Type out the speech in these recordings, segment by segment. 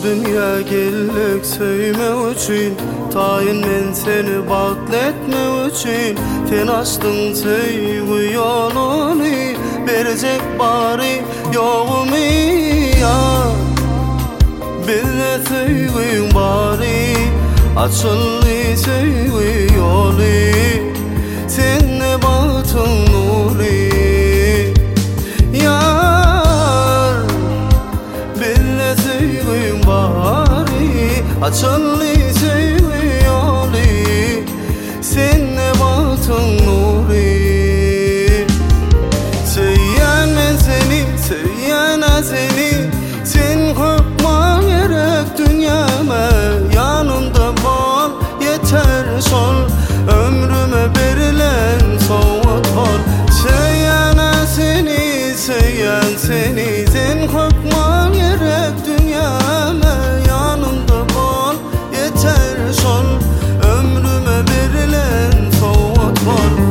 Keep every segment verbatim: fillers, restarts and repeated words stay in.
dünya geldik söyleme için, tayin men seni bakletme için. Sen açtın sevgi yolunu, verecek bari yoğumu ya. Bizde sevgin bari, açıldı sevgi yolu. Sen ne baktın nuri yar, bizde sevgin bari, açıldı sevgi yolu. Sen ne baktın nuri. Söyleyen ben seni, söyleyen seni. Sen korkma gerek dünyama, yanımda bol yeter sol. Ömrüme verilen soğut ol. Söyleyen seni, söyleyen seni. Sen korkma gerek dünyama, yanımda bol yeter sol. Ömrüme verilen soğut ol.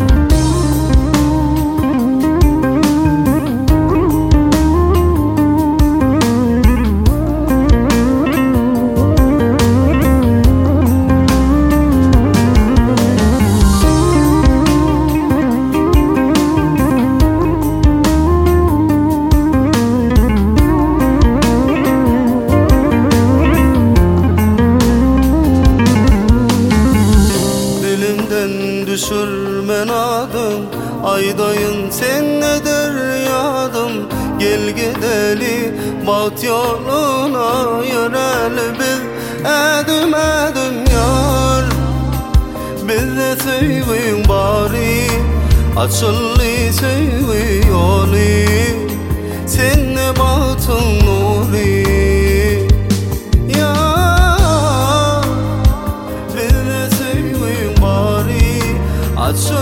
Düşürmen adım, aydayın sen ne deryadım. Gel gideli bat yoluna, yönel biz edim edim yar. Bizde sevgin bari, açıldı sevgi yolu. Sen ne baktın nuri ya, bizde sevgin bari, açıldı